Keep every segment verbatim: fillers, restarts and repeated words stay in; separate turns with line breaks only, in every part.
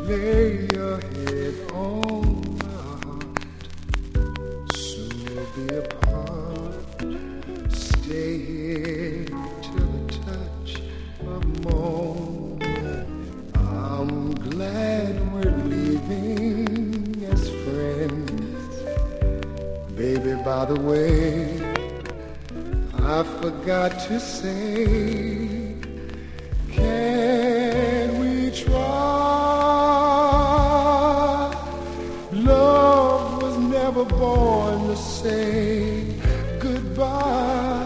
lay your head on my heart. Soon we'll be apart. Stay here till the touch of morn. I'm glad we're leaving as friends. Baby, by the way, I forgot to say, can we try? Love was never born to say goodbye.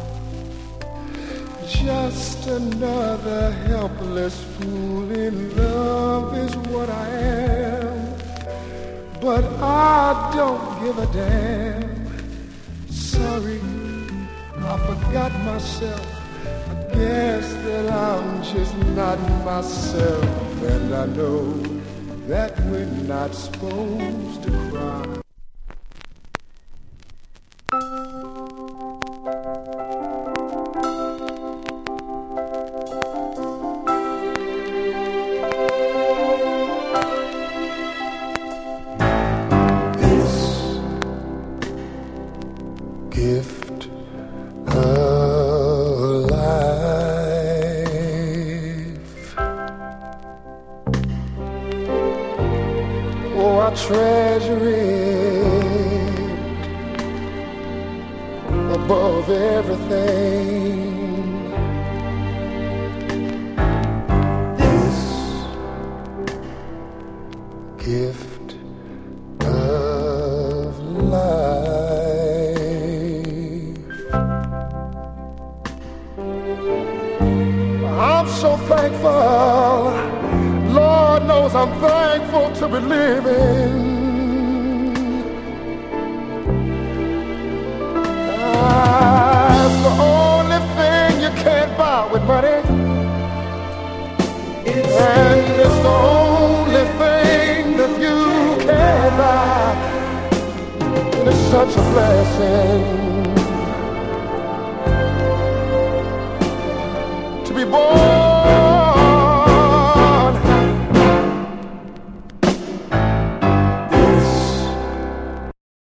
Just another helpless fool in love is what I am. But I don't give a damn. Sorry, I forgot myself. I guess that I'm just not myself. And I know that we're not supposed to cry. This gift I treasure it above everything. This gift of life. I'm so thankful. Lord knows I'm thankful to be living. That's the only thing you can't buy with money. It's and it's the only thing that you can buy. And it's such a blessing to be born.